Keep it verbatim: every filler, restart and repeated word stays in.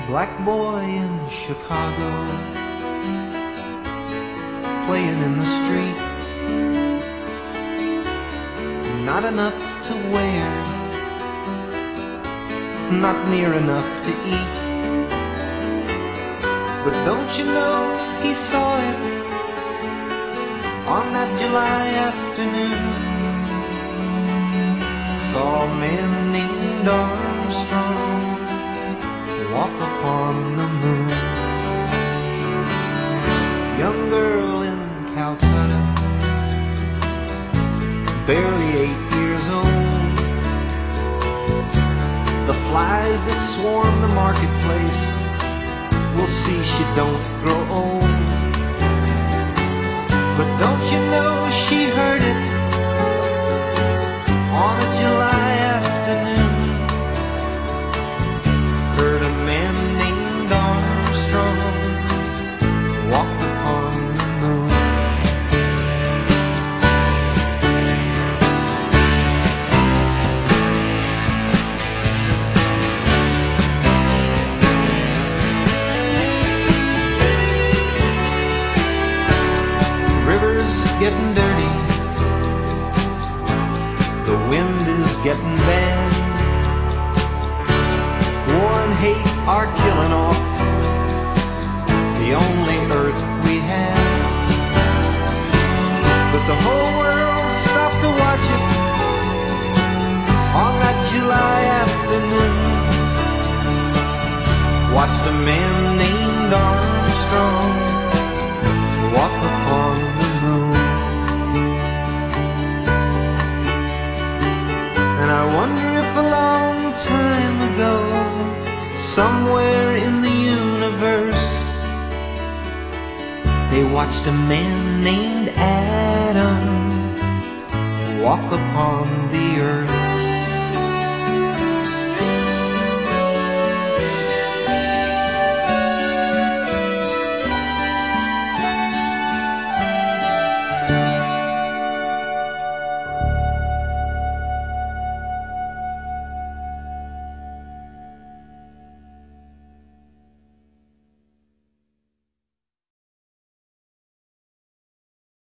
black boy in Chicago, playing in the street. Not enough to wear, not near enough to eat. But don't you know he saw it on that July afternoon. Saw a man named Armstrong walk upon the moon. Young girl in Calcutta, barely eight years old. The flies that swarm the marketplace will see she don't grow old. But don't you know she heard it on a July afternoon. Heard a man named Armstrong walk upon the moon. River's getting dirty, the wind is getting bad. War and hate are killing off the only earth we have. But the whole world stopped to watch it on that July afternoon. Watched a man named Armstrong walk upon the moon. And I wonder if a long time ago, somewhere in the universe, they watched a man named Adam walk upon the earth.